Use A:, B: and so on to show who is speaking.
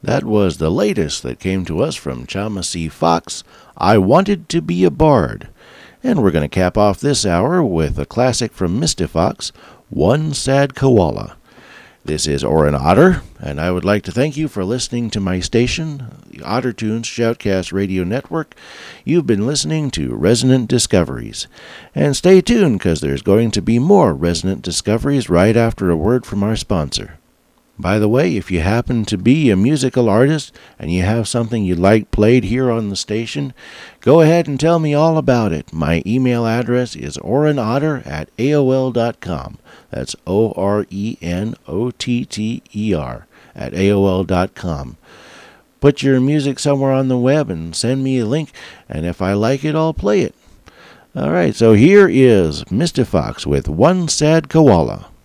A: That was the latest that came to us from Chama Fox, I Wanted to Be a Bard. And we're going to cap off this hour with a classic from Misty Fox, One Sad Koala. This is Orrin Otter, and I would like to thank you for listening to my station, the Otter Tunes Shoutcast Radio Network. You've been listening to Resonant Discoveries. And stay tuned, because there's going to be more Resonant Discoveries right after a word from our sponsor. By the way, if you happen to be a musical artist and you have something you'd like played here on the station, go ahead and tell me all about it. My email address is orrinotter@aol.com. That's ORENOTTER@AOL.com. Put your music somewhere on the web and send me a link, and if I like it, I'll play it. All right, so here is Misty Fox with One Sad Koala.